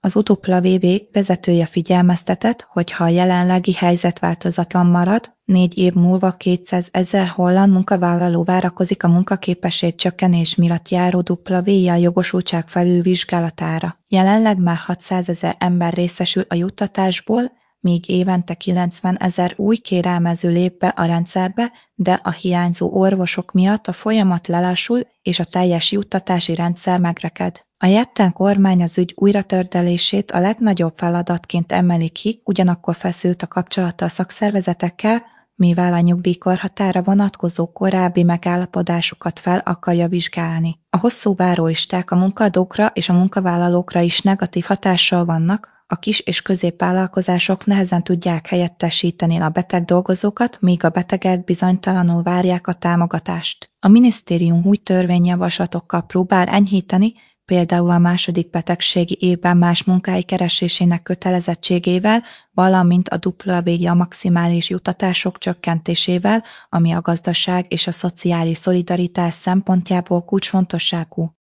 Az UWV vezetője figyelmeztetett, hogy ha a jelenlegi helyzet változatlan marad, 4 év múlva 200 000 holland munkavállaló várakozik a munkaképesség csökkenés miatt járó WIA jogosultság felülvizsgálatára. Jelenleg már 600 000 ember részesül a juttatásból, míg évente 90 000 új kérelmező lép be a rendszerbe, de a hiányzó orvosok miatt a folyamat lelassul és a teljes juttatási rendszer megreked. A jetten kormány az ügy újratördelését a legnagyobb feladatként emeli ki, ugyanakkor feszült a kapcsolata a szakszervezetekkel, mivel a nyugdíjkorhatárra vonatkozó korábbi megállapodásokat fel akarja vizsgálni. A hosszú várólisták a munkaadókra és a munkavállalókra is negatív hatással vannak, a kis- és középvállalkozások nehezen tudják helyettesíteni a beteg dolgozókat, míg a betegek bizonytalanul várják a támogatást. A minisztérium új törvényjavaslatokkal próbál enyhíteni, például a második betegségi évben más munkahely keresésének kötelezettségével, valamint a WIA maximális juttatások csökkentésével, ami a gazdaság és a szociális szolidaritás szempontjából kulcsfontosságú.